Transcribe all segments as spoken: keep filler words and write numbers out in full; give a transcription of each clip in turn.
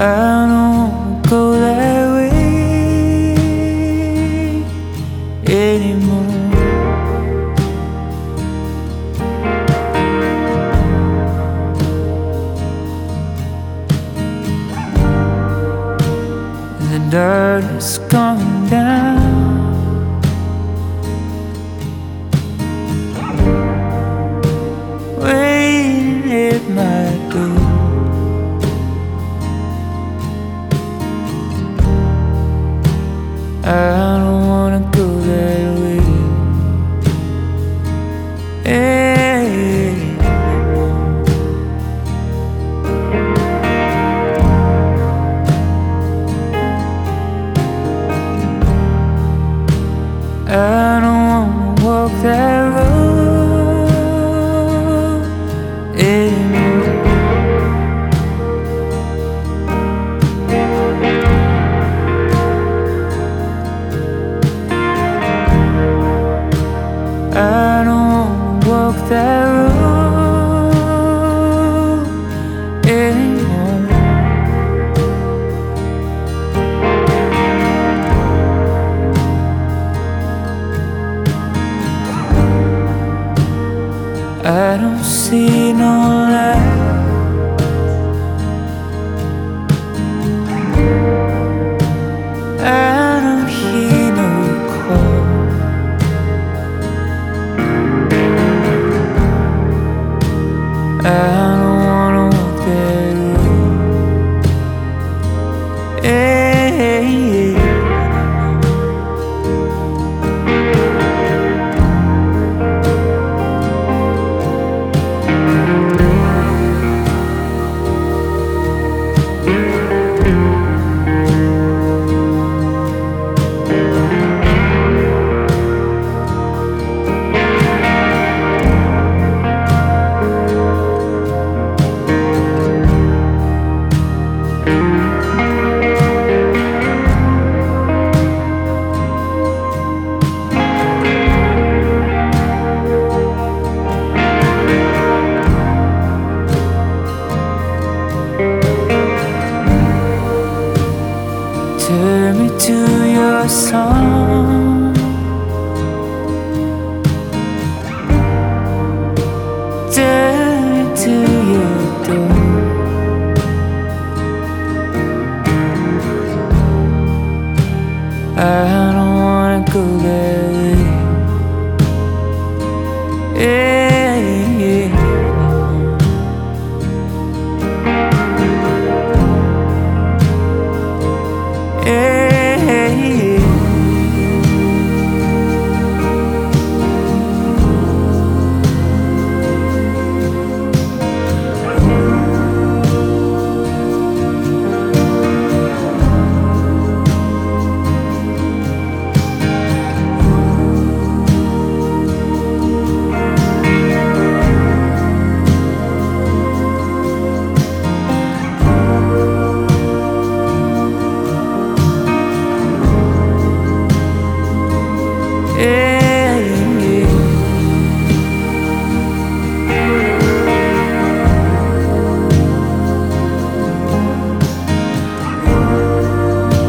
I don't go that way anymore. The darkness coming down, waiting at my door. I don't wanna go that way anymore. I don't wanna walk that road anymore. I don't wanna walk that road anymore. I don't see no light, I don't hear no call. I don't wanna walk that road anymore. Turn me to your song, turn me to your door. I don't wanna go that way anymore.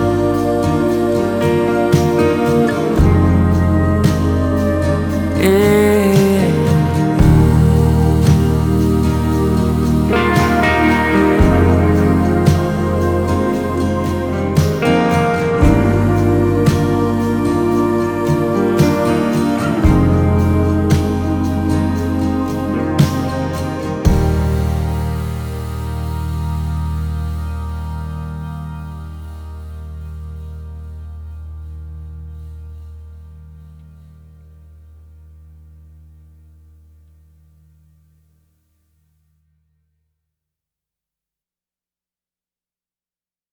Yeah.